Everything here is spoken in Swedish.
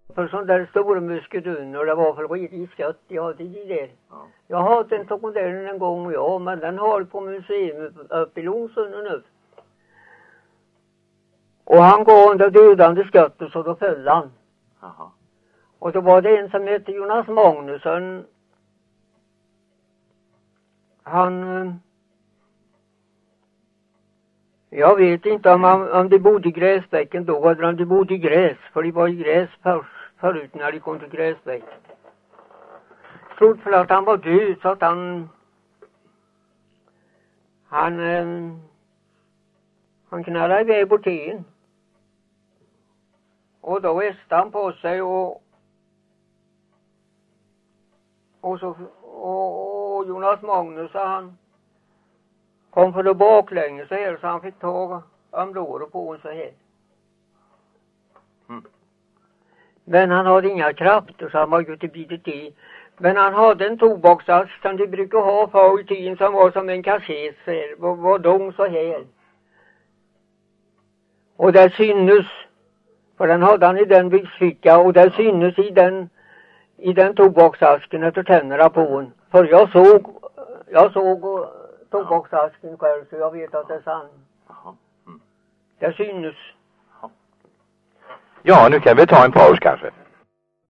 För sån där stora muskedunor, det var för riktigt skött. Jag hade det. Ja. Jag har haft en sån där en gång, ja, men den har på museum uppe i Långsund nu. Och han går under dödande skottet så då föll han. Aha. Och då var det en som hette Jonas Magnusson. Han... Jag vet inte om de bodde i Gräsbäcken då, eller om de bodde i gräs. För de var i gräs förut när de kom till Gräsbäck. Trodde för att han var död så att han knallade iväg på tiden. Och då väste han på sig och Jonas Magnus han kom för det baklänges så här så han fick ta området på en så här. Mm. Men han hade inga krafter så han var ju inte bitet i. Men han hade en tobaksask som de brukar ha förr i tiden som var som en kasset så här. Var lång så här. Och det synnes, för den hade han i den byxficka och det synnes i den tobaksasken efter tänderna på hon. För jag såg tobaksasken själv så jag vet att det är sant. Mm. Det synnes. Ja, nu kan vi ta en paus kanske.